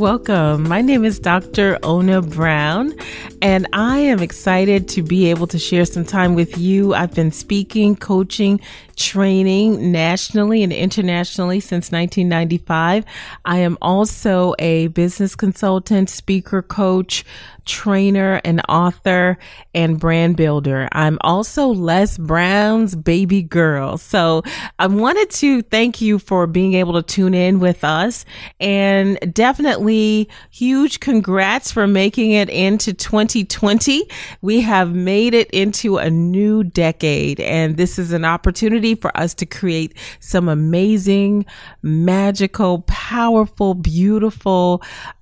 welcome. My name is Dr. Ona Brown, and I am excited to be able to share some time with you. I've been speaking, coaching, training nationally and internationally since 1995. I am also a business consultant, speaker, coach, trainer, and author and brand builder. I'm also Les Brown's baby girl. So I wanted to thank you for being able to tune in with us, and definitely huge congrats for making it into 2020. We have made it into a new decade, and this is an opportunity for us to create some amazing, magical, powerful, beautiful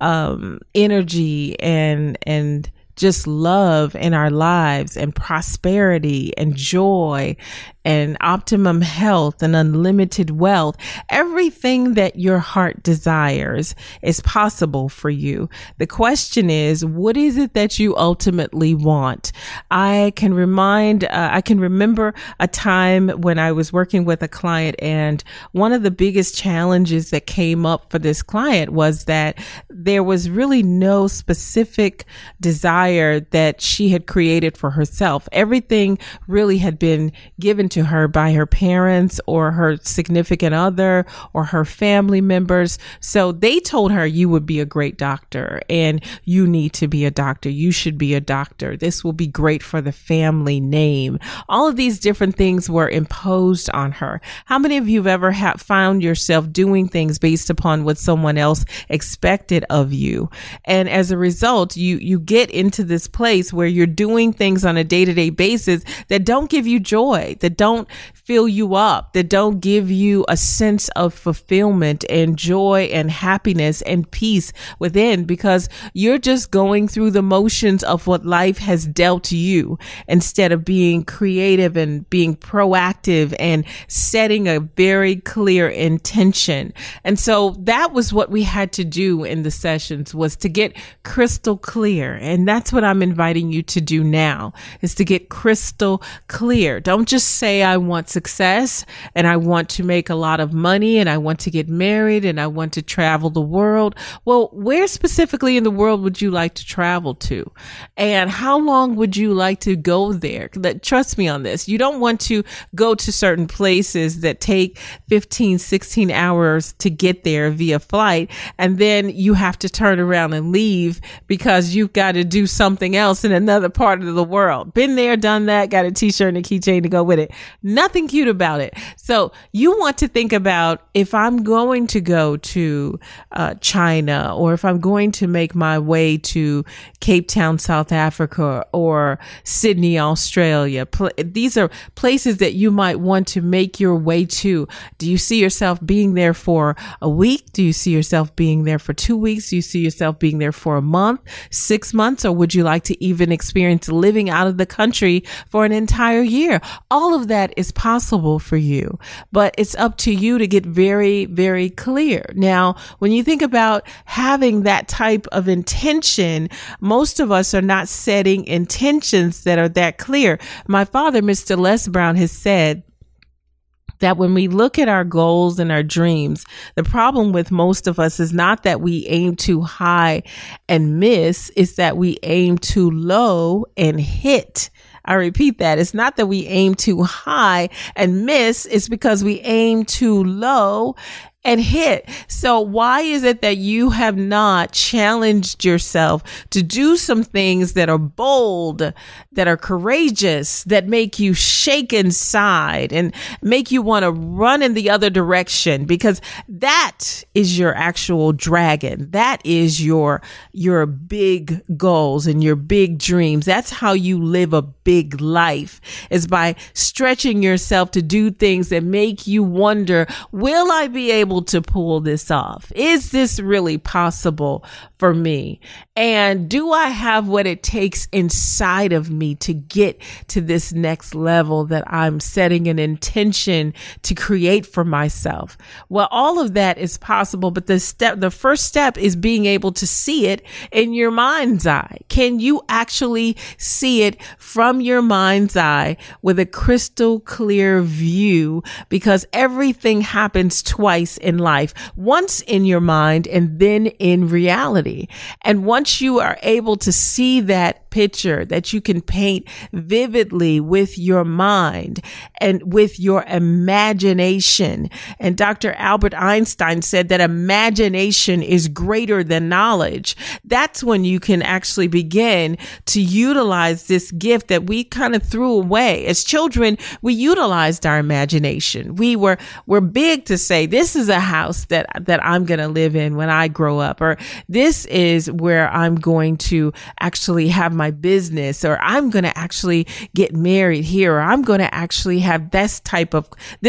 energy and just love in our lives, and prosperity and joy and optimum health and unlimited wealth. Everything that your heart desires is possible for you. The question is, what is it that you ultimately want? I can remember a time when I was working with a client, and one of the biggest challenges that came up for this client was that there was really no specific desire that she had created for herself. Everything really had been given to her by her parents or her significant other or her family members. So they told her, you would be a great doctor and you need to be a doctor. You should be a doctor. This will be great for the family name. All of these different things were imposed on her. How many of you have ever found yourself doing things based upon what someone else expected of you? And as a result, you get into this place where you're doing things on a day-to-day basis that don't give you joy, that don't fill you up, that don't give you a sense of fulfillment and joy and happiness and peace within, because you're just going through the motions of what life has dealt you instead of being creative and being proactive and setting a very clear intention. And so that was what we had to do in the sessions, was to get crystal clear. And that's what I'm inviting you to do now, is to get crystal clear. Don't just say, I want success and I want to make a lot of money and I want to get married and I want to travel the world. Well, where specifically in the world would you like to travel to? And how long would you like to go there? Trust me on this. You don't want to go to certain places that take 15, 16 hours to get there via flight, and then you have to turn around and leave because you've got to do something else in another part of the world. Been there, done that, got a t-shirt and a keychain to go with it. Nothing cute about it. So you want to think about, if I'm going to go to China, or if I'm going to make my way to Cape Town, South Africa, or Sydney, Australia. These are places that you might want to make your way to. Do you see yourself being there for a week? Do you see yourself being there for 2 weeks? Do you see yourself being there for a month, 6 months? Or would you like to even experience living out of the country for an entire year? All of that is possible for you, but it's up to you to get very, very clear. Now, when you think about having that type of intention, most of us are not setting intentions that are that clear. My father, Mr. Les Brown, has said that when we look at our goals and our dreams, the problem with most of us is not that we aim too high and miss, it's that we aim too low and hit. I repeat that. It's not that we aim too high and miss. It's because we aim too low and hit. So why is it that you have not challenged yourself to do some things that are bold, that are courageous, that make you shake inside and make you want to run in the other direction? Because that is your actual dragon. That is your big goals and your big dreams. That's how you live a big life, is by stretching yourself to do things that make you wonder, will I be able to pull this off? Is this really possible for me? And do I have what it takes inside of me to get to this next level that I'm setting an intention to create for myself? Well, all of that is possible, but the first step is being able to see it in your mind's eye. Can you actually see it from your mind's eye with a crystal clear view? Because everything happens twice in life, once in your mind and then in reality. And once you are able to see that picture that you can paint vividly with your mind and with your imagination. And Dr. Albert Einstein said that imagination is greater than knowledge. That's when you can actually begin to utilize this gift that we kind of threw away. As children, we utilized our imagination. We're big to say, this is a house that I'm going to live in when I grow up, or this is where I'm going to actually have my business, or I'm going to actually get married here, or I'm going to actually have this type of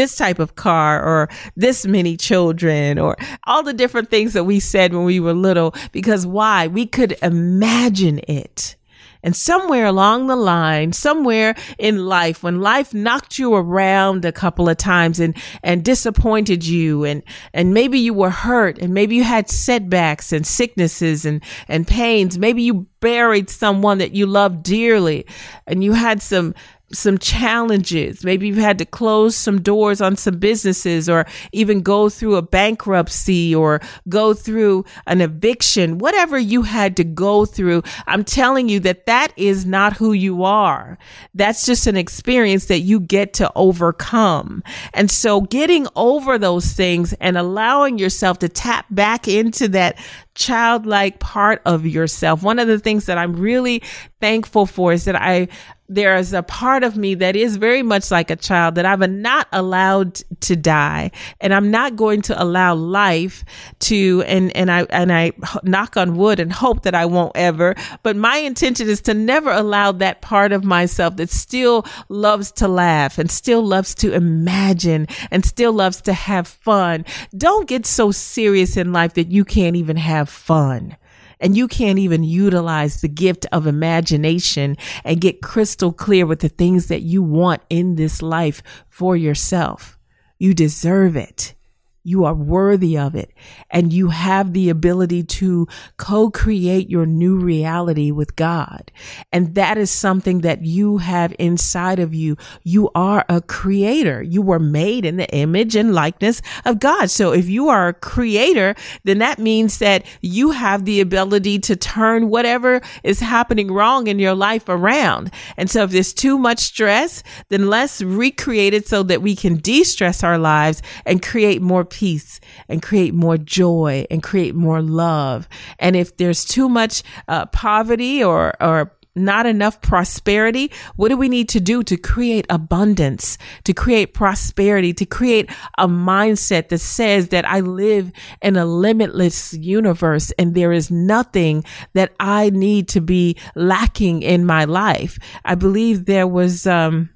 car, or this many children, or all the different things that we said when we were little. Because why? We could imagine it. And somewhere along the line, somewhere in life, when life knocked you around a couple of times and disappointed you, and maybe you were hurt, and maybe you had setbacks and sicknesses and pains, maybe you buried someone that you loved dearly, and you had some challenges. Maybe you've had to close some doors on some businesses, or even go through a bankruptcy, or go through an eviction. Whatever you had to go through, I'm telling you that is not who you are. That's just an experience that you get to overcome. And so getting over those things and allowing yourself to tap back into that childlike part of yourself. One of the things that I'm really thankful for is that there is a part of me that is very much like a child that I've not allowed to die, and I'm not going to allow life to, and I knock on wood and hope that I won't ever, but my intention is to never allow that part of myself that still loves to laugh and still loves to imagine and still loves to have fun. Don't get so serious in life that you can't even have fun. And you can't even utilize the gift of imagination and get crystal clear with the things that you want in this life for yourself. You deserve it. You are worthy of it. And you have the ability to co-create your new reality with God. And that is something that you have inside of you. You are a creator. You were made in the image and likeness of God. So if you are a creator, then that means that you have the ability to turn whatever is happening wrong in your life around. And so if there's too much stress, then let's recreate it so that we can de-stress our lives and create more peace and create more joy and create more love. And if there's too much poverty or not enough prosperity, what do we need to do to create abundance, to create prosperity, to create a mindset that says that I live in a limitless universe and there is nothing that I need to be lacking in my life? I believe there was,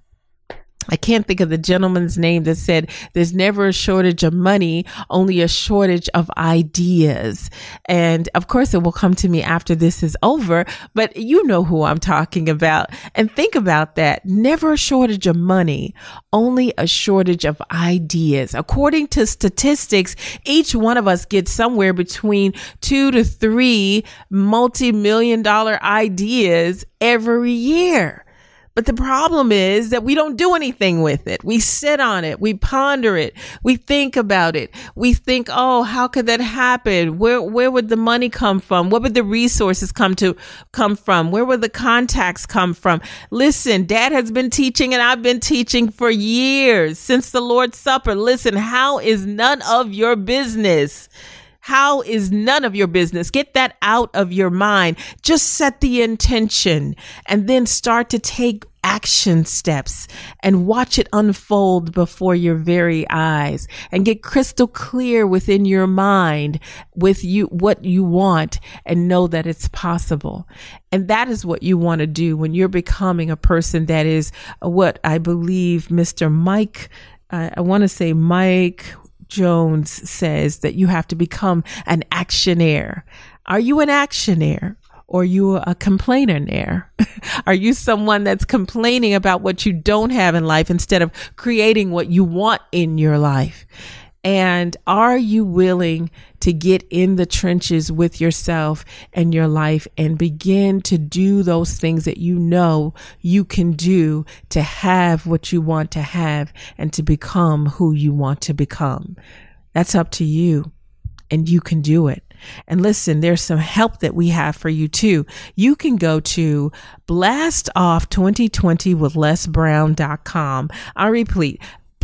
I can't think of the gentleman's name that said there's never a shortage of money, only a shortage of ideas. And of course, it will come to me after this is over, but you know who I'm talking about. And think about that. Never a shortage of money, only a shortage of ideas. According to statistics, each one of us gets somewhere between 2 to 3 multi-million-dollar ideas every year. But the problem is that we don't do anything with it. We sit on it. We ponder it. We think about it. We think, oh, how could that happen? Where would the money come from? Where would the resources come from? Where would the contacts come from? Listen, Dad has been teaching and I've been teaching for years since the Lord's Supper. Listen, how is none of your business? How is none of your business? Get that out of your mind. Just set the intention and then start to take action steps and watch it unfold before your very eyes and get crystal clear within your mind with you, what you want, and know that it's possible. And that is what you want to do when you're becoming a person that is what I believe Mr. Mike, I want to say Mike Jones says, that you have to become an actionaire. Are you an actionaire? Or are you a complainer? Are you someone that's complaining about what you don't have in life instead of creating what you want in your life? And are you willing to get in the trenches with yourself and your life and begin to do those things that you know you can do to have what you want to have and to become who you want to become? That's up to you, and you can do it. And listen, there's some help that we have for you too. You can go to blastoff2020withlesbrown.com. I repeat,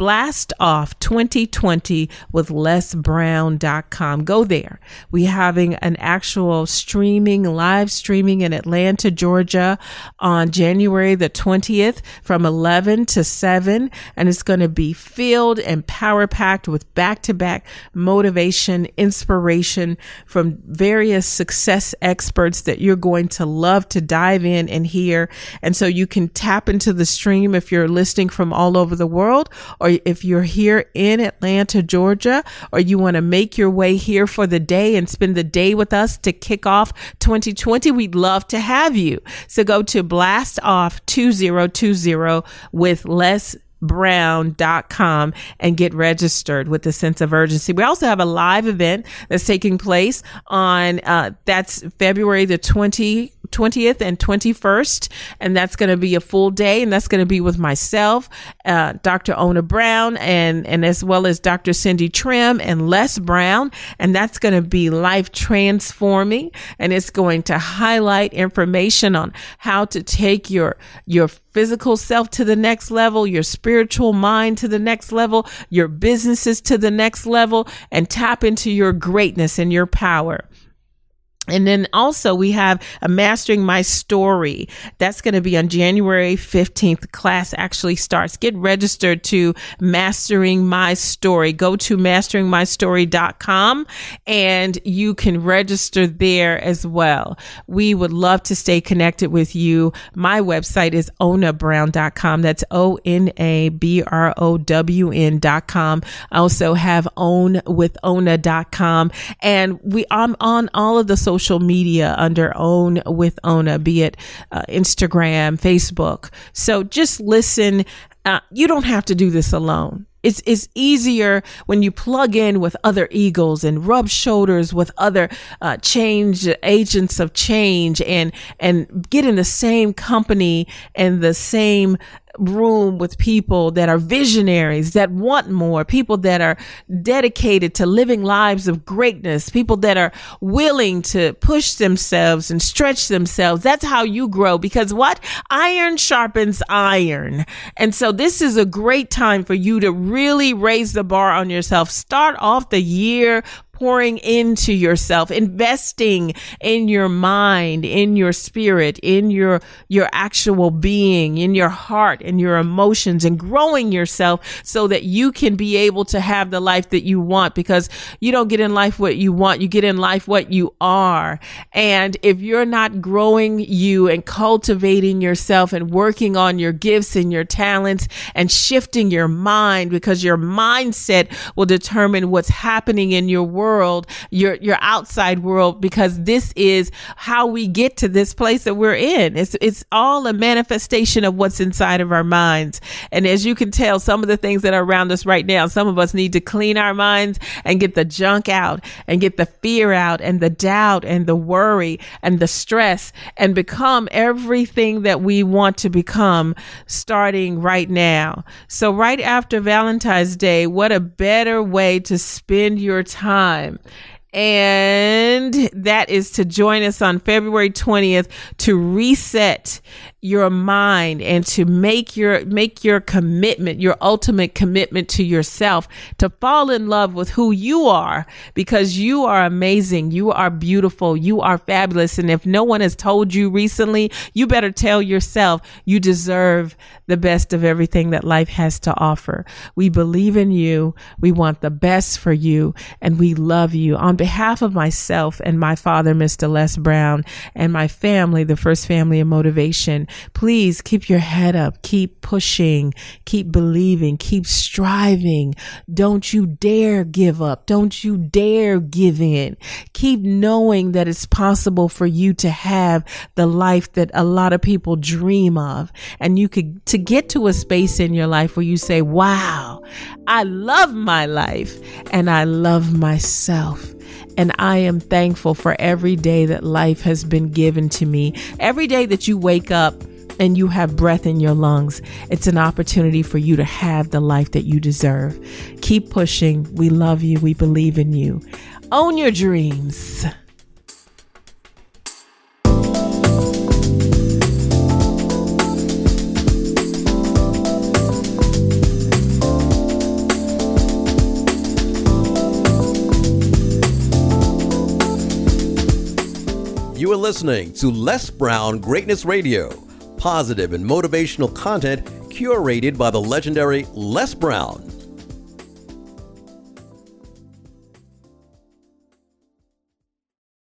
blastoff2020withlesbrown.com. Go there. We're having an actual live streaming in Atlanta, Georgia on January the 20th from 11 to 7. And it's going to be filled and power packed with back-to-back motivation, inspiration from various success experts that you're going to love to dive in and hear. And so you can tap into the stream if you're listening from all over the world, or if you're here in Atlanta, Georgia, or you want to make your way here for the day and spend the day with us to kick off 2020, we'd love to have you. So go to blastoff2020 with LesBrown.com and get registered with a sense of urgency. We also have a live event that's taking place on that's February the 20th and 21st, and that's going to be a full day, and that's going to be with myself, Dr. Ona Brown, and as well as Dr. Cindy Trim and Les Brown, and that's going to be life transforming, and it's going to highlight information on how to take your physical self to the next level, your spiritual mind to the next level, your businesses to the next level, and tap into your greatness and your power. And then also we have a Mastering My Story. That's going to be on January 15th. The class actually starts. Get registered to Mastering My Story. Go to masteringmystory.com and you can register there as well. We would love to stay connected with you. My website is onabrown.com. That's ONABROWN.com. I also have ownwithona.com. And I'm on all of the social media under Own with Ona, be it Instagram, Facebook. So just listen. You don't have to do this alone. It's easier when you plug in with other eagles and rub shoulders with other change agents of change and get in the same company and the same room with people that are visionaries, that want more, people that are dedicated to living lives of greatness, people that are willing to push themselves and stretch themselves. That's how you grow, because what? Iron sharpens iron. And so this is a great time for you to really raise the bar on yourself. Start off the year pouring into yourself, investing in your mind, in your spirit, in your actual being, in your heart and your emotions, and growing yourself so that you can be able to have the life that you want, because you don't get in life what you want, you get in life what you are. And if you're not growing you and cultivating yourself and working on your gifts and your talents and shifting your mind, because your mindset will determine what's happening in your world, your outside world, because this is how we get to this place that we're in. It's all a manifestation of what's inside of our minds. And as you can tell, some of the things that are around us right now, some of us need to clean our minds and get the junk out and get the fear out and the doubt and the worry and the stress, and become everything that we want to become starting right now. So right after Valentine's Day, what a better way to spend your time. And that is to join us on February 20th to reset your mind and to make your commitment, your ultimate commitment to yourself, to fall in love with who you are, because you are amazing. You are beautiful. You are fabulous. And if no one has told you recently, you better tell yourself you deserve the best of everything that life has to offer. We believe in you. We want the best for you, and we love you. On behalf of myself and my father, Mr. Les Brown, and my family, the First Family of Motivation, please keep your head up, keep pushing, keep believing, keep striving. Don't you dare give up. Don't you dare give in. Keep knowing that it's possible for you to have the life that a lot of people dream of. And you could, to get to a space in your life where you say, wow, I love my life and I love myself. And I am thankful for every day that life has been given to me. Every day that you wake up and you have breath in your lungs, it's an opportunity for you to have the life that you deserve. Keep pushing. We love you. We believe in you. Own your dreams. You are listening to Les Brown Greatness Radio, positive and motivational content curated by the legendary Les Brown.